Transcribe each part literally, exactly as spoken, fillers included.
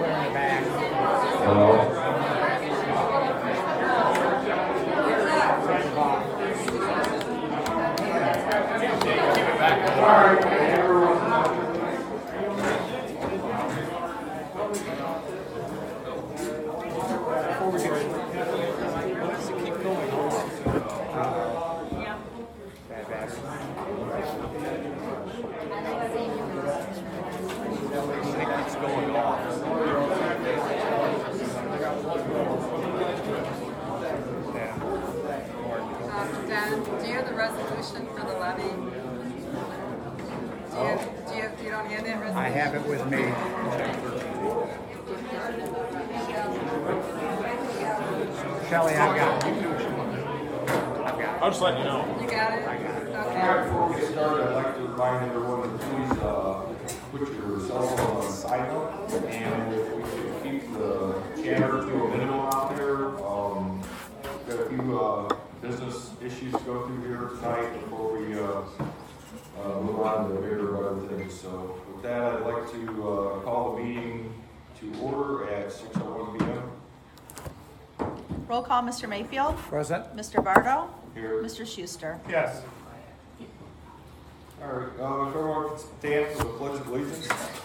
I have it with me. Shelley, I've got it. I've got it. I'll just let you know. You got it? I got it. Okay. Before we get started, I'd like to remind everyone to please uh, put your cell phone on silent, and if we could keep the chatter to a minimum out there. Um, got a few uh, business issues to go through here tonight before we uh, uh, move on to bigger other things. So with that, I'd like to uh, call the meeting to order at six oh one p m Roll call, Mister Mayfield. Present. Mister Bardo. Here. Mister Schuster. Yes. All right, uh, if everyone can stand for the Pledge of Allegiance.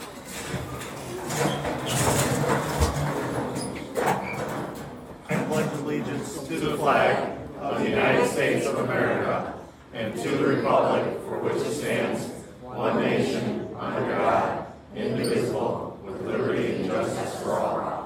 I pledge allegiance to the flag of the United States of America and to the republic for which it stands, one nation, under God, indivisible, with liberty and justice for all.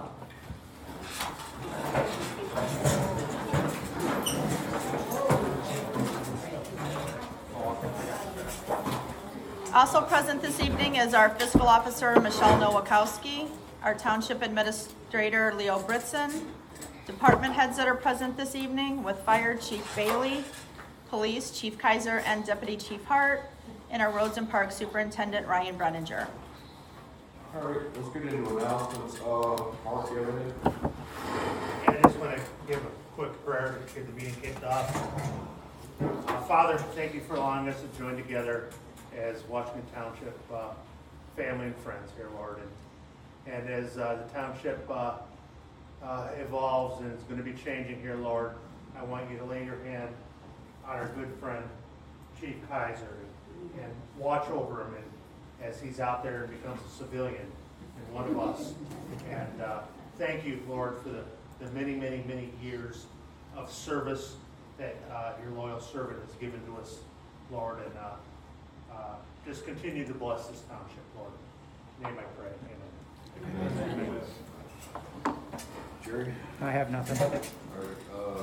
Also present this evening is our fiscal officer, Michelle Nowakowski, our township administrator, Leo Britson, department heads that are present this evening with Fire Chief Bailey, Police Chief Kaiser and Deputy Chief Hart, and our Roads and Parks Superintendent, Ryan Brenninger. All right, let's get into announcements. Uh, Mark, do you have anything? And I just want to give a quick prayer to get the meeting kicked off. Uh, Father, thank you for allowing us to join together as Washington Township uh, family and friends here, Lord. And, and as uh, the township uh, uh, evolves and it's going to be changing here, Lord, I want you to lay your hand on our good friend, Chief Kaiser, and watch over him and, as he's out there and becomes a civilian and one of us. And uh, thank you, Lord, for the, the many, many, many years of service that uh, your loyal servant has given to us, Lord. And uh, uh, just continue to bless this township, Lord. In your name I pray. Amen. Amen. Jerry? I have nothing. All right, uh,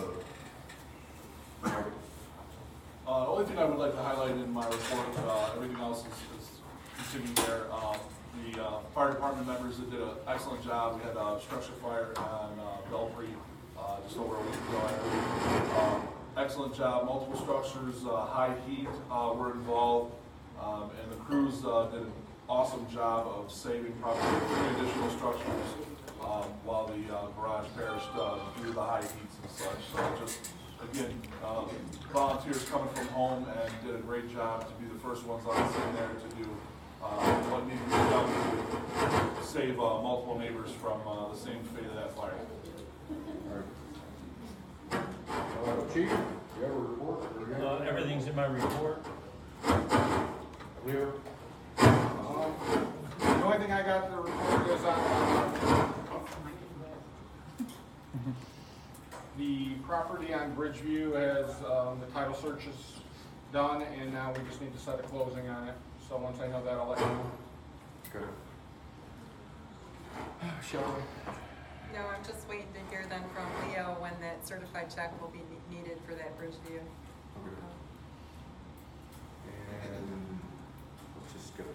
Mark? Uh, the only thing I would like to highlight in my report, uh, everything else is, is continuing there. Um, the uh, fire department members that did an excellent job. We had a structure fire on uh, Belfry uh, just over a week ago, I believe. Um, excellent job. Multiple structures, uh, high heat uh, were involved, um, and the crews uh, did an awesome job of saving probably three additional structures um, while the uh, garage perished uh, due to the high heats and such. So just again, uh, volunteers coming from home and did a great job to be the first ones on the scene there to do uh, what needed to be done to save uh, multiple neighbors from uh, the same fate of that fire. Uh, Chief, you have a report? Or you have- Uh, everything's in my report. Leo? Um, The only thing I got to report is on the property on Bridgeview has, um, the title search is done, and now we just need to set a closing on it. So once I know that, I'll let you know. Okay. Shelley? No, I'm just waiting to hear then from Leo when that certified check will be ne- needed for that Bridgeview. Okay. And let's just skip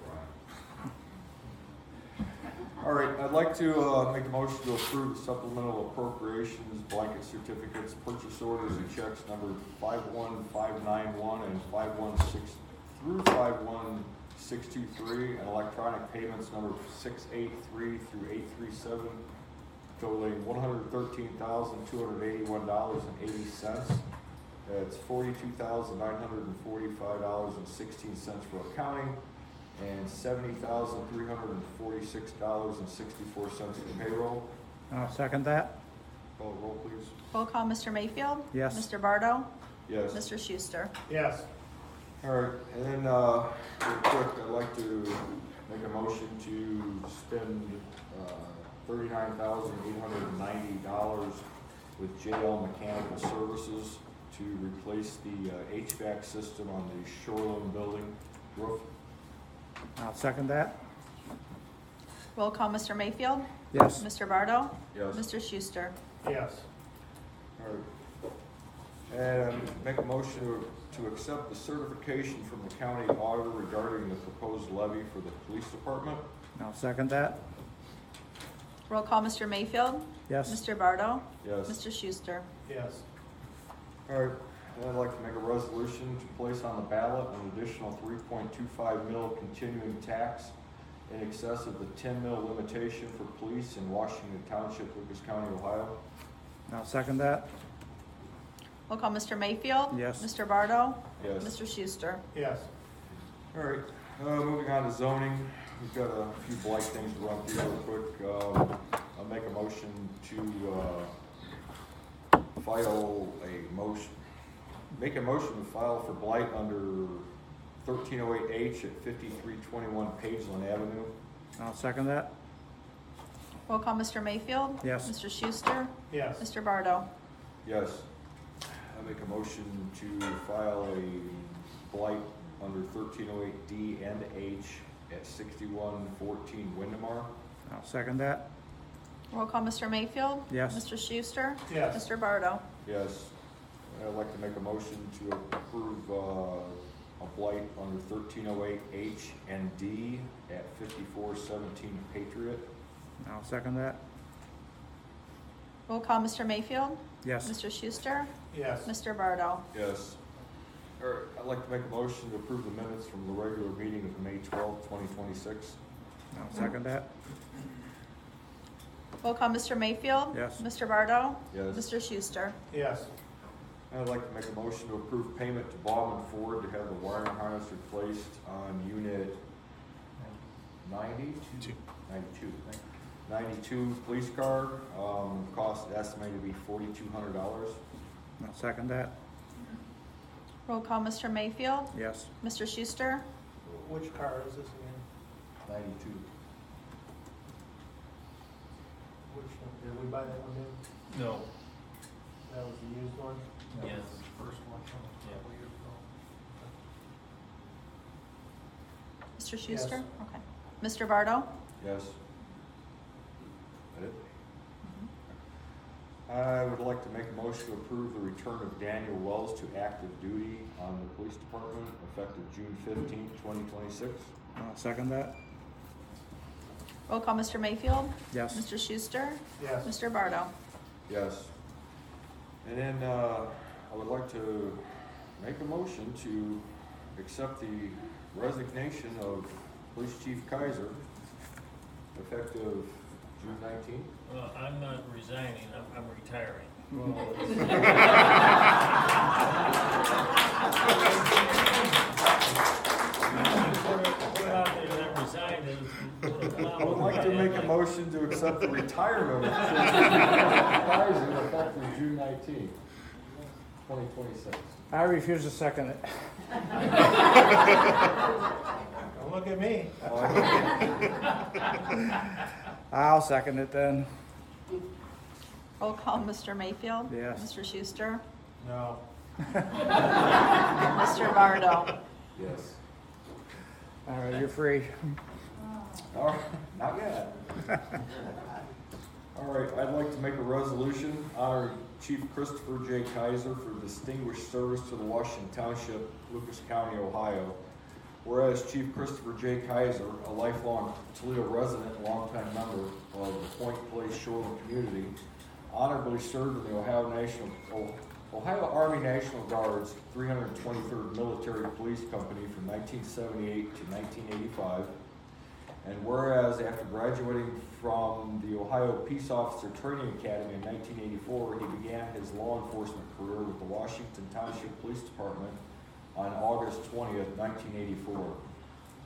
Ryan. All right, I'd like to uh, make a motion to approve the supplemental appropriations, blanket certificates, purchase orders, and checks numbered five one five nine one and five one six through five one six two three, and electronic payments number six eight three through eight three seven, totaling one hundred thirteen thousand two hundred eighty-one dollars and eighty cents. That's forty-two thousand nine hundred forty-five dollars and sixteen cents for accounting, and seventy thousand, three hundred and forty-six dollars and sixty-four cents for payroll. I'll second that. Call the roll, please. Roll call, Mister Mayfield? Yes. Mister Bardo? Yes. Mister Schuster? Yes. All right, and then, uh, real quick, I'd like to make a motion to spend, uh, thirty-nine thousand, eight hundred and ninety dollars with J L Mechanical Services to replace the uh, H V A C system on the Shoreland building roof. I'll second that. Roll call, Mister Mayfield? Yes. Mister Bardo? Yes. Mister Schuster? Yes. All right. And make a motion to, to accept the certification from the county auditor regarding the proposed levy for the police department. I'll second that. Roll call, Mister Mayfield? Yes. Mister Bardo? Yes. Mister Schuster? Yes. All right, and I'd like to make a resolution to place on the ballot an additional three point two five mil continuing tax in excess of the ten mil limitation for police in Washington Township, Lucas County, Ohio. I'll second that. Roll call, Mister Mayfield? Yes. Mister Bardo? Yes. Mister Schuster? Yes. All right, uh, moving on to zoning, we've got a few blight things to run through real quick. Um, I'll make a motion to, uh, file a motion, make a motion to file for blight under thirteen oh eight H at fifty-three twenty-one Pageland Avenue. I'll second that. Roll call, Mister Mayfield? Yes. Mister Schuster? Yes. Mister Bardo? Yes. I make a motion to file a blight under thirteen oh eight D and H at sixty-one fourteen Windemar. I'll second that. Roll call, Mister Mayfield? Yes. Mister Schuster? Yes. Mister Bardo? Yes. I'd like to make a motion to approve, uh, a blight under thirteen oh eight H and D at fifty-four seventeen Patriot. I'll second that. Roll call, Mister Mayfield? Yes. Mister Schuster? Yes. Mister Bardo? Yes. All right, I'd like to make a motion to approve the minutes from the regular meeting of May twelfth, twenty twenty-six. I'll second that. Roll call, Mister Mayfield? Yes. Mister Bardo? Yes. Mister Schuster? Yes. I'd like to make a motion to approve payment to Bob and Ford to have the wiring harness replaced on unit ninety? Ninety-two. Ninety-two police car, um, cost estimated to be forty-two hundred dollars. I'll second that. Roll call, Mister Mayfield? Yes. Mister Schuster? Which car is this again? Ninety-two. Which one? Did we buy that one new? No. That was the used one? Yes. First one. Yeah. Mister Schuster? Yes. Okay. Mister Bardo? Yes. That it? I would like to make a motion to approve the return of Daniel Wells to active duty on the police department effective June fifteenth, twenty twenty-six. I'll second that. Roll call, Mister Mayfield? Yes. Mister Schuster? Yes. Mister Bardo? Yes. And then, uh, I would like to make a motion to accept the resignation of Police Chief Kaiser effective June nineteenth. Well, I'm not resigning, I'm, I'm retiring. Put it out there that I'm resigning. I would like to make a motion to accept the retirement of Chief Kaiser effective June nineteenth, twenty twenty-six. I refuse to second it. Don't look at me. I'll second it then. Roll call, Mister Mayfield? Yes. Mister Schuster? No. Mister Bardo? Yes. All right, you're free. All right, not yet. All right, I'd like to make a resolution honoring Chief Christopher J. Kaiser for distinguished service to the Washington Township, Lucas County, Ohio. Whereas Chief Christopher J. Kaiser, a lifelong Toledo resident and longtime member of the Point Place Shoreland community, honorably served in the Ohio National, Ohio Army National Guard's three hundred twenty-third Military Police Company from nineteen seventy-eight to nineteen eighty-five. And whereas after graduating from the Ohio Peace Officer Training Academy in nineteen eighty-four, he began his law enforcement career with the Washington Township Police Department on August twentieth, nineteen eighty-four.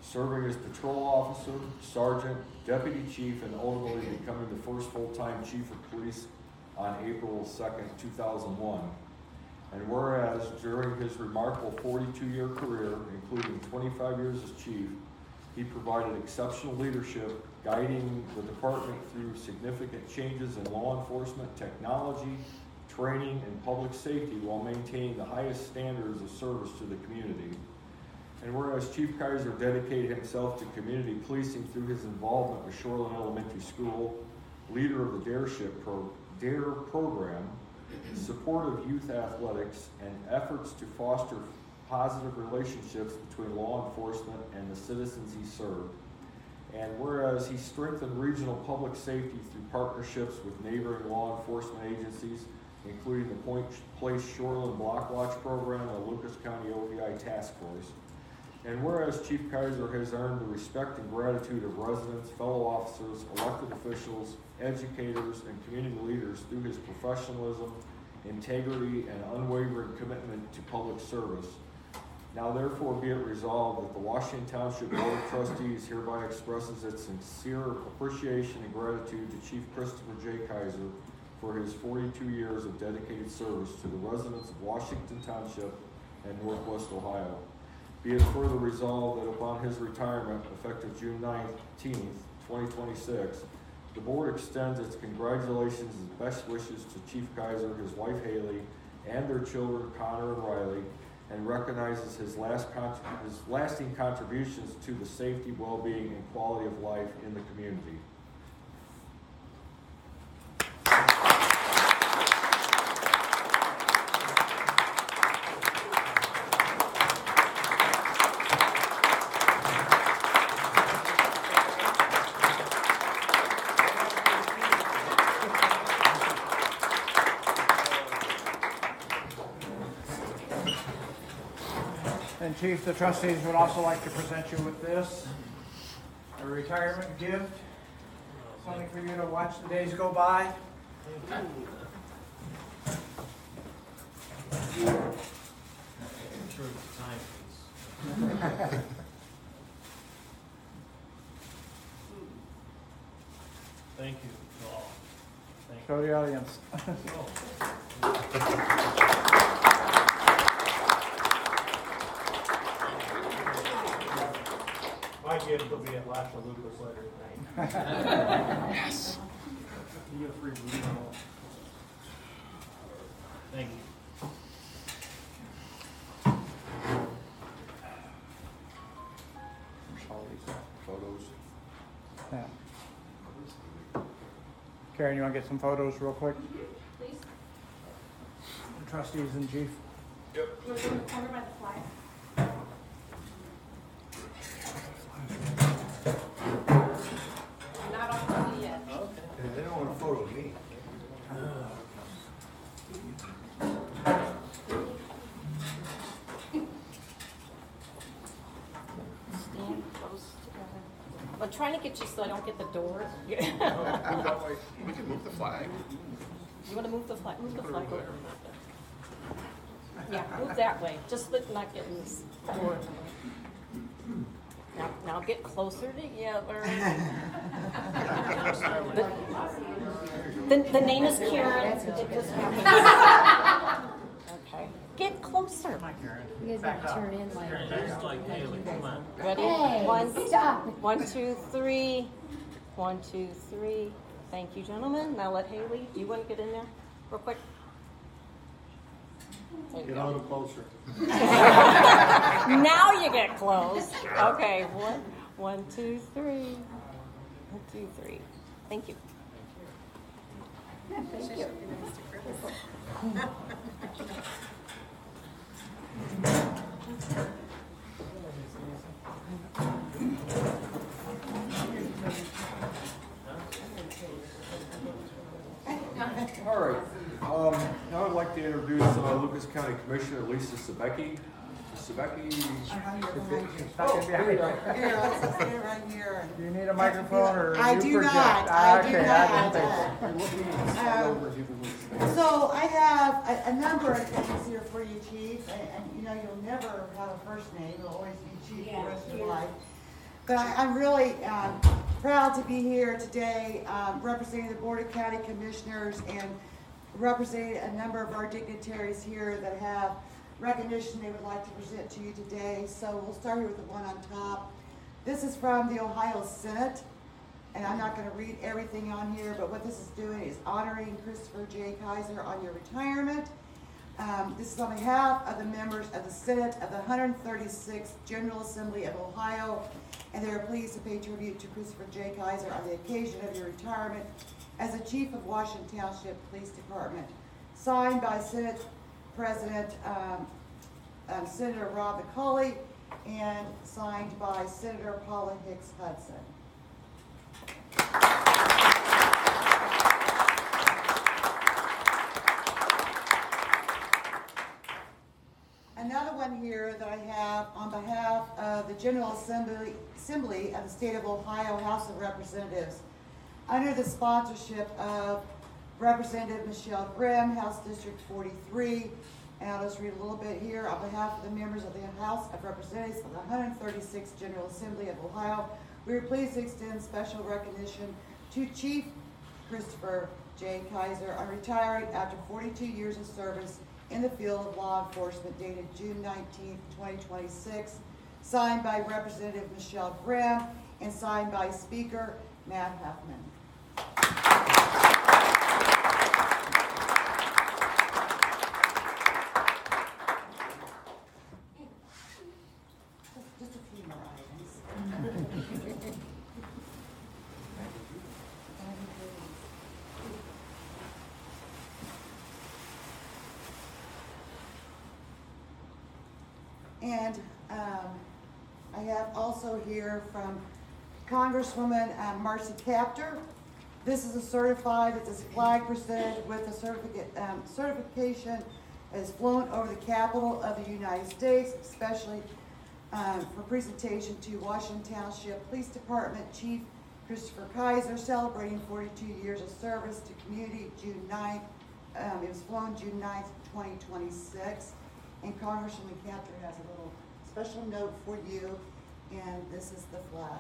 serving as patrol officer, sergeant, deputy chief, and ultimately becoming the first full-time chief of police on April second, two thousand one. And whereas during his remarkable forty-two year career, including twenty-five years as chief, he provided exceptional leadership, guiding the department through significant changes in law enforcement technology, training, and public safety while maintaining the highest standards of service to the community. And whereas Chief Kaiser dedicated himself to community policing through his involvement with Shoreland Elementary School, leader of the DAREship pro, DARE program, support of youth athletics, and efforts to foster positive relationships between law enforcement and the citizens he served. And whereas he strengthened regional public safety through partnerships with neighboring law enforcement agencies, including the Point Place Shoreland Block Watch Program and the Lucas County O V I Task Force. And whereas Chief Kaiser has earned the respect and gratitude of residents, fellow officers, elected officials, educators, and community leaders through his professionalism, integrity, and unwavering commitment to public service. Now therefore be it resolved that the Washington Township Board of Trustees hereby expresses its sincere appreciation and gratitude to Chief Christopher J. Kaiser for his forty-two years of dedicated service to the residents of Washington Township and Northwest Ohio. Be it further resolved that upon his retirement, effective June nineteenth, twenty twenty-six, the board extends its congratulations and best wishes to Chief Kaiser, his wife Haley, and their children Connor and Riley, and recognizes his, last contrib- his lasting contributions to the safety, well-being, and quality of life in the community. And Chief, the trustees would also like to present you with this, a retirement gift, something for you to watch the days go by. I'm sure it's time, please. Thank you to all. Thank you. Show the audience. My gift will be at La Chalupa's later tonight. Yes. You get a free blue ball. Thank you. Photos. Yeah. Karen, you want to get some photos real quick? Please. The trustees and chief. You're in the corner by the flag. Not on T V yet. They don't want a photo of me. Stand close together. I'm trying to get you so I don't get the door. We can move the flag. You want to move the flag? Move the flag over. Yeah, move that way. Just let not get in this door. Now, now get closer together. the, the, the name is Karen. It just happened. Okay. Get closer. You guys have to turn in like. Just like Haley, come on. Ready? Hey, One, stop. one, two, three. One, two, three. Thank you, gentlemen. Now let Haley. Do you want to get in there real quick? There you Get go. a little closer. Now you get close. Okay, one, one, two, three. One, two, three. Thank you. Yeah, thank you. All right. Um, now I'd like to introduce uh, Lucas County Commissioner Lisa Sebecki. Sebecki. Oh, Here, let's stay right here. Do you need a microphone or I you do project? not. Ah, I do okay, not. I didn't think so. Um, So I have a, a number of things here for you, Chief, and, and you know, you'll never have a first name, you'll always be Chief the rest of your life. But I, I'm really um, proud to be here today um, representing the Board of County Commissioners and representing a number of our dignitaries here that have recognition they would like to present to you today. So we'll start here with the one on top. This is from the Ohio Senate, and I'm not going to read everything on here, but what this is doing is honoring Christopher J. Kaiser on your retirement. Um, this is on behalf of the members of the Senate of the one hundred thirty-sixth General Assembly of Ohio, and they are pleased to pay tribute to Christopher J. Kaiser on the occasion of your retirement as the Chief of Washington Township Police Department. Signed by Senate President um, um, Senator Rob McCauley and signed by Senator Paula Hicks Hudson. Another one here that I have on behalf of the General Assembly, Assembly of the State of Ohio House of Representatives, under the sponsorship of Representative Michelle Grimm, House District forty-three, and I'll just read a little bit here. On behalf of the members of the House of Representatives of the one hundred thirty-sixth General Assembly of Ohio, we are pleased to extend special recognition to Chief Christopher J. Kaiser on retiring after forty-two years of service in the field of law enforcement, dated June nineteenth, twenty twenty-six, signed by Representative Michelle Grimm and signed by Speaker Matt Huffman. Just a few more items. And um, I have also here from Congresswoman um, Marcy Kaptur. This is a certified, it's a flag presented with a certificate, um, certification as flown over the Capitol of the United States, especially um, for presentation to Washington Township Police Department Chief Christopher Kaiser, celebrating forty-two years of service to community June ninth. Um, it was flown June ninth, twenty twenty-six. And Congresswoman Kaptur has a little special note for you, and this is the flag.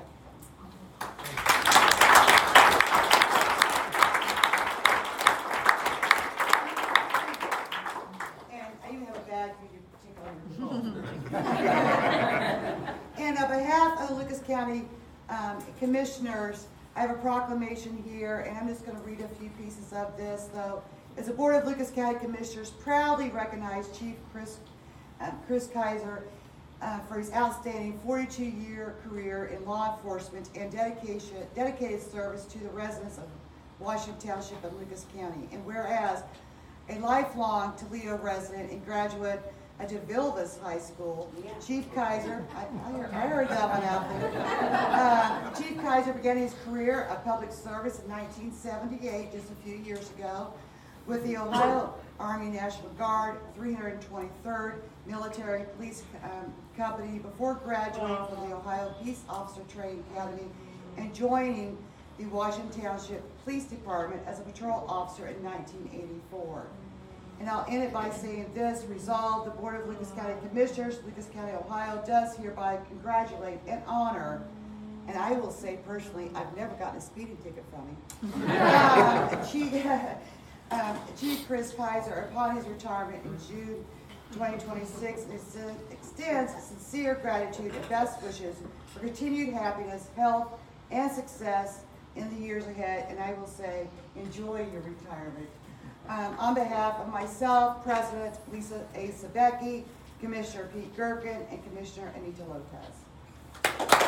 And I even have a bag for you to take on your shoulder. And on behalf of the Lucas County um, Commissioners, I have a proclamation here, and I'm just going to read a few pieces of this, though. As the Board of Lucas County Commissioners proudly recognize Chief Chris, uh, Chris Kaiser uh, for his outstanding forty-two year career in law enforcement and dedication, dedicated service to the residents of Washington Township and Lucas County. And whereas a lifelong Toledo resident and graduate at DeVilbiss High School, Chief Kaiser, I, I, heard, I heard that one out there. Uh, Chief Kaiser began his career of public service in nineteen seventy-eight, just a few years ago, with the Ohio Army National Guard, three hundred twenty-third Military Police um, Company, before graduating from the Ohio Peace Officer Training Academy and joining the Washington Township Police Department as a patrol officer in nineteen eighty-four. And I'll end it by saying this: resolved, the Board of Lucas County Commissioners, Lucas County, Ohio, does hereby congratulate and honor, and I will say personally, I've never gotten a speeding ticket from him, uh, Chief, um, Chief Chris Kaiser upon his retirement in June twenty twenty-six, and extends sincere gratitude and best wishes for continued happiness, health, and success in the years ahead. And I will say, enjoy your retirement. Um, on behalf of myself, President Lisa A. Sabecki, Commissioner Pete Gerken, and Commissioner Anita Lopez.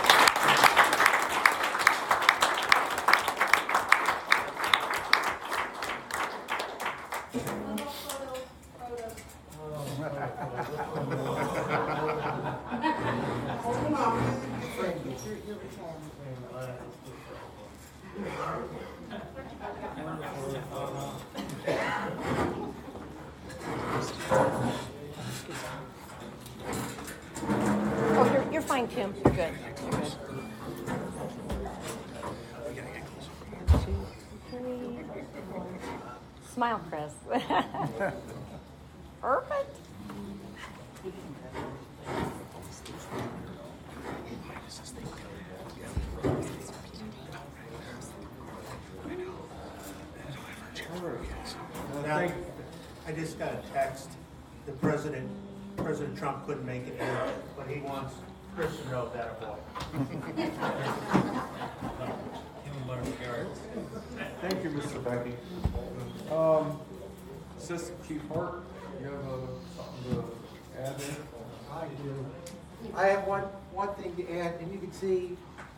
Oh, you're, you're fine, Kim. You're good. You're good. Two, three, four. Smile, Chris. Perfect. just got a text. The president, President Trump couldn't make it in, but he wants Chris to know that a boy. Thank you, Mister Becky. Um, Assistant Chief Hart, you have uh, something to add there? I do. I have one, one thing to add, and you can see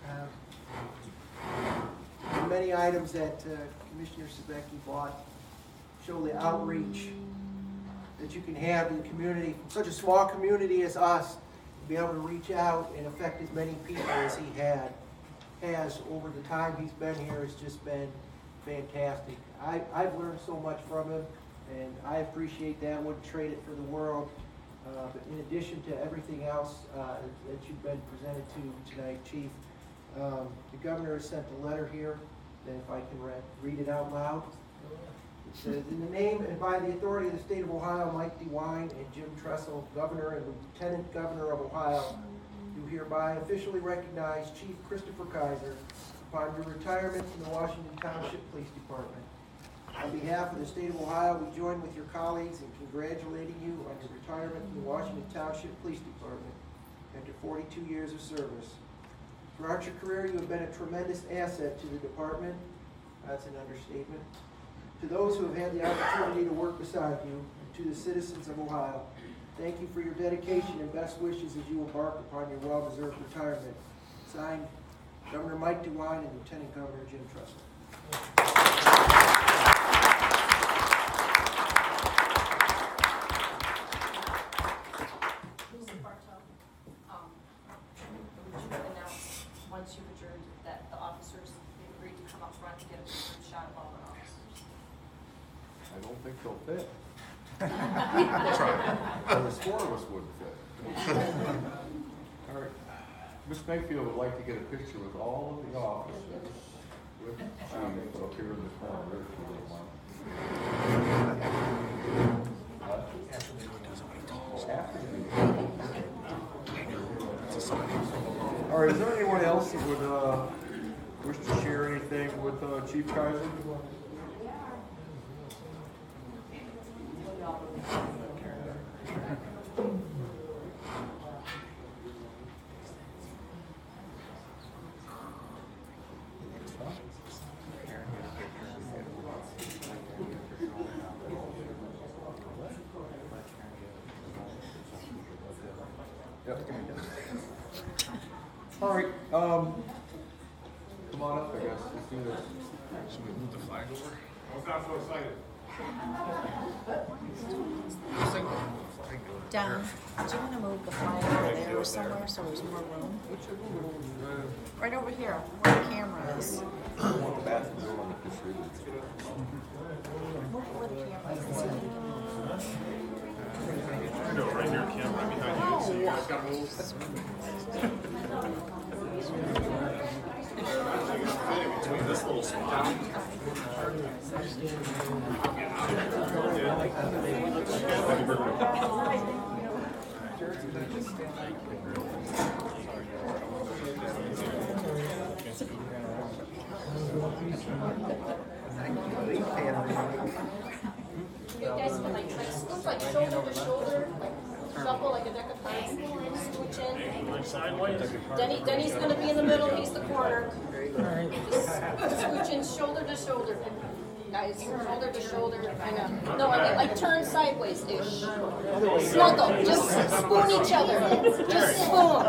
uh, the many items that uh, Commissioner Sabecki bought show the outreach that you can have in the community. Such a small community as us, to be able to reach out and affect as many people as he had, has over the time he's been here has just been fantastic. I, I've learned so much from him, and I appreciate that, wouldn't trade it for the world. Uh, but in addition to everything else uh, that you've been presented to tonight, Chief, um, the governor has sent a letter here, that if I can read, read it out loud. It says, in the name and by the authority of the state of Ohio, Mike DeWine and Jim Tressel, Governor and Lieutenant Governor of Ohio, do hereby officially recognize Chief Christopher Kaiser upon your retirement from the Washington Township Police Department. On behalf of the state of Ohio, we join with your colleagues in congratulating you on your retirement from the Washington Township Police Department after forty-two years of service. Throughout your career, you have been a tremendous asset to the department. That's an understatement. To those who have had the opportunity to work beside you, and to the citizens of Ohio, thank you for your dedication and best wishes as you embark upon your well-deserved retirement. Signed, Governor Mike DeWine and Lieutenant Governor Jim Tressel. Once you've adjourned, that the officers agreed to come up front to get a group shot of all the officers. I don't think they'll fit. Try. Well, the four of us wouldn't fit. All right. Miz Mayfield would like to get a picture with all of the officers with Chief up here in the corner, if you don't mind. All right, is there anyone else that would uh, wish to share anything with uh, Chief Kaiser? All right, um, come on up, I guess. Let's do this. Should we move the flag over? I'm not so excited. Don, do you want to move the flag over there or somewhere so there's more room? Right over here, where the camera is. I want the bathroom door on the distributor. Move it where the camera is. No, right here, camera behind you. So you guys gotta move. Between this little spot. You guys can like try to scoot like shoulder to shoulder, like shuffle like a deck of cards, scooch in. Sideways. Denny, Denny's gonna be in the middle, he's the corner. Just scooch in shoulder to shoulder. Guys, shoulder to shoulder, kind of. No, I mean like turn sideways-ish. Snuggle, just spoon each other. Just spoon.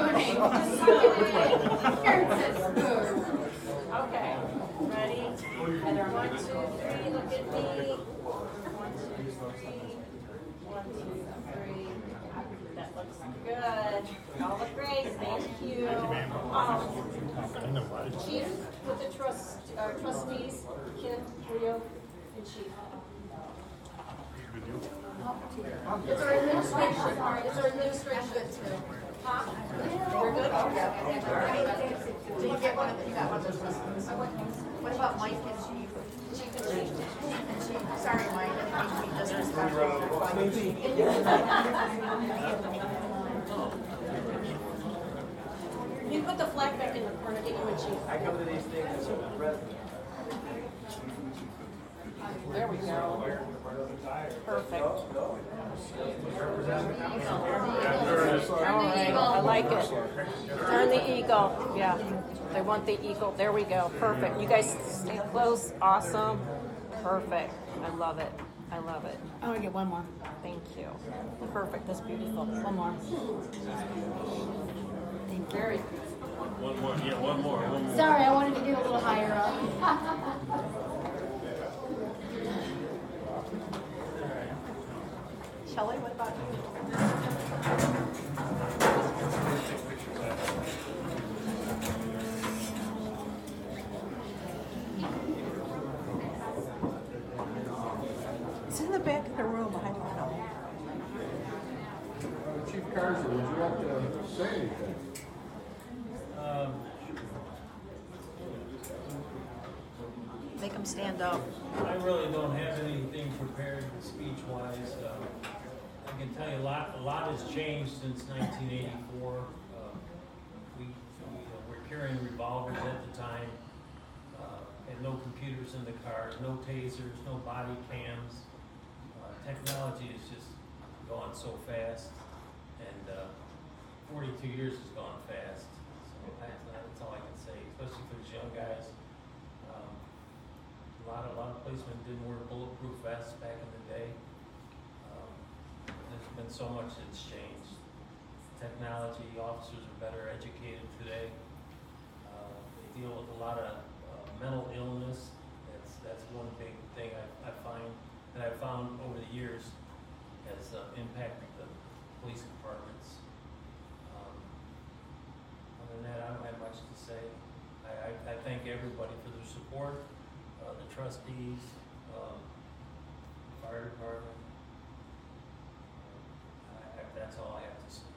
Okay, ready? One, two, three, look at me. One, two, three. One, two, three. That looks good. Y'all look great, thank you. Um, Chief, with the trust, uh, trustees, Kim, Leo, and Chief. It's our administration, it's our administration too. Huh? We're good? Did you get one of the, you got one of those listeners? What about Mike and Chief? Chief and Chief. And Chief, sorry, Mike, I think he just You put the flag back in the corner, get you a Chief. I come to these things as a president. There we go. Perfect. All Turn right, I like it. Turn the eagle. Yeah, they want the eagle. There we go. Perfect. You guys stay close. Awesome. Perfect. I love it. I love it. I want to get one more. Thank you. Perfect. That's beautiful. One more. Thank you. Very. One more, yeah, one more, one more. Sorry, I wanted to get a little higher up. Shelley, what about you? It's in the back of the room. I don't know. Chief Carson, would you like to say anything? Um, Make them stand up. I really don't have anything prepared speech-wise. Uh, I can tell you a lot, a lot has changed since nineteen eighty-four. Uh, we, we uh, were carrying revolvers at the time, uh, and no computers in the cars, no tasers, no body cams. Uh, technology has just gone so fast, and uh, forty-two years has gone fast. So that's, that's all I can say, especially for those young guys. Um, a lot of, a lot of policemen didn't wear bulletproof vests back in the day. Um, there's been so much that's changed. Technology, officers are better educated today. Uh, they deal with a lot of uh, mental illness. That's that's one big thing I, I find that I've found over the years has uh, impacted the police departments. Um, other than that, I don't have much to say. I, I, I thank everybody for their support, uh, the trustees, um, fire department. I, I, that's all I have to say.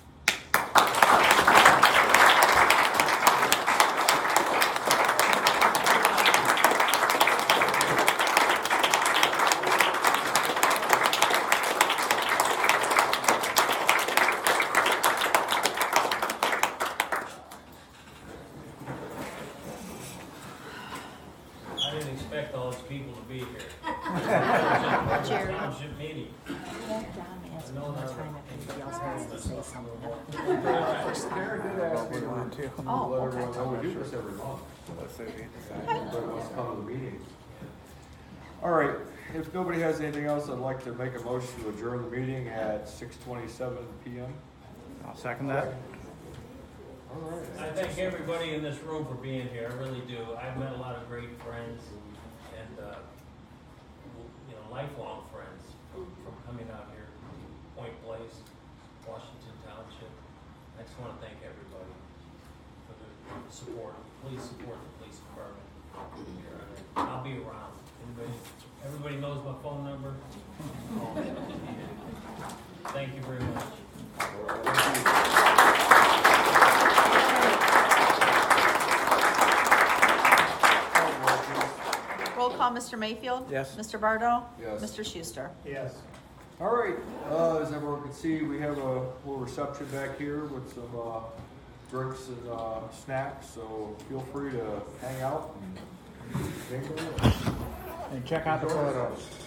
I didn't expect all these people to be here. Jerry. Township meeting. Ask me one more time if anybody else has to say something. Karen did ask me to Oh, let okay. everyone know we do this every month. Everybody wants to come to the meeting. All right, if nobody has anything else, I'd like to make a motion to adjourn the meeting at six twenty-seven P M. I'll second that. All right. I thank everybody in this room for being here, I really do. I've met a lot of great friends and, uh, you know, lifelong friends from, from coming out here, Point Place, Washington Township. I just want to thank everybody for the support, please support the police department here. I'll be around. Anybody, everybody knows my phone number. Call me if you need anything. Thank you very much. Roll call, Mister Mayfield? Yes. Mister Bardo? Yes. Mister Schuster? Yes. All right, uh, as everyone can see, we have a little reception back here with some, uh, drinks and, uh, snacks, so feel free to hang out and mingle. And check out the photos.